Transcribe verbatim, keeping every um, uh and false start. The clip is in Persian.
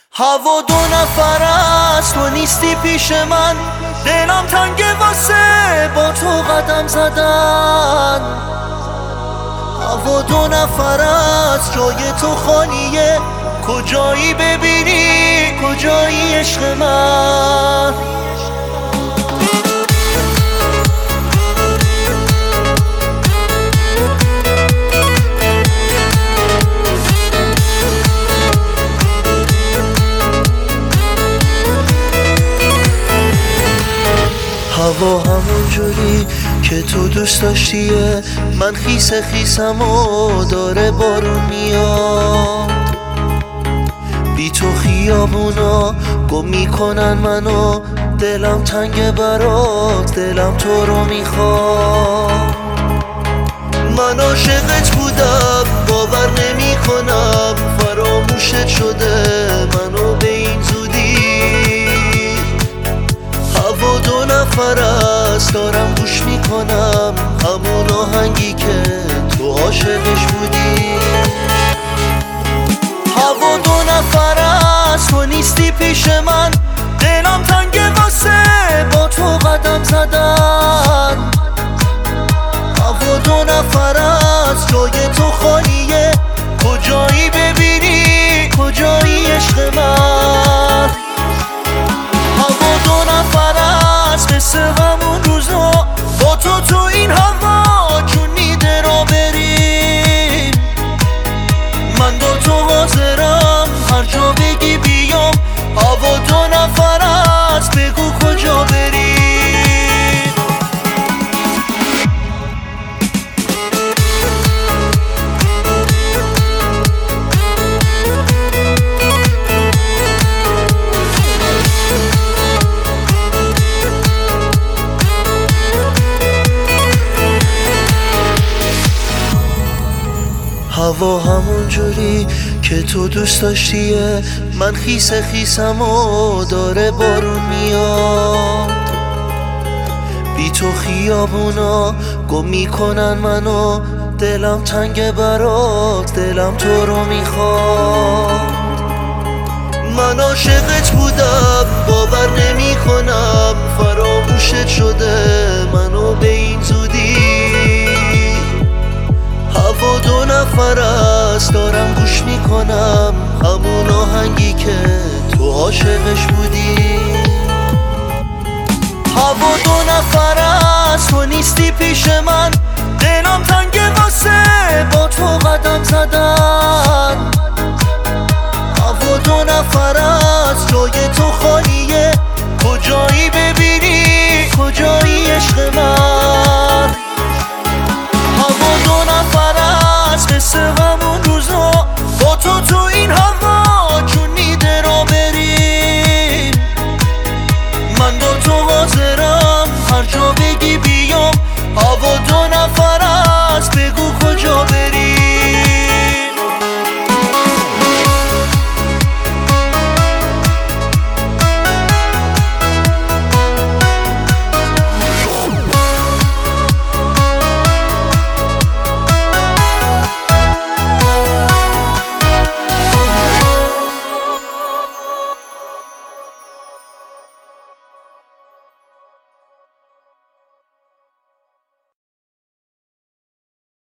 هوا دو نفر است، تو نیستی پیش من، دلم تنگه واسه با تو قدم زدن. هوا دو نفر است، جای تو خالیه، کجایی ببینی کجایی عشق من. هوا همون جوری که تو دوست داشتیه، من خیس خیسم و داره بارون میاد. بی تو خیابونا گم میکنن منو، دلم تنگ برات، دلم تو رو میخواد. من عاشقت بودم باور نمی کنم، فراموشت شده منو به این زودی. هوا دو نفر است، دارم گوش میکنم همون آهنگی که تو عاشقش بودی. هوا دو نفر است، تو نیستی پیش من، دلم تنگه واسه با تو قدم زدن. هوا دو نفر است، جای تو خالیه، کجایی ببینی کجایی عشق من. هوا دو نفر است، مثل همون روزا با تو تو این هوا جون میده را بریم. من با تو حاضرم هر جا بگی بیام. هوا دو نفر است، بگو کجا بریم. هوا همون جوری که تو دوست داشتیه، من خیس خیسم و داره بارون میاد. بی تو خیابونا گم میکنن منو، دلم تنگ برات، دلم تو رو میخواد. من عاشقت بودم باور نمی کنم، فراموشت شده منو به این زودی. هوا دو نفر است، دارم گوش میکنم همون آهنگی که تو عاشقش بودی. هوا دو نفر است، تو نیستی پیش من، دلم تنگه واسه با تو قدم زدن. هوا دو نفر است، جای تو خالیه، کجایی ببینی کجایی عشق من.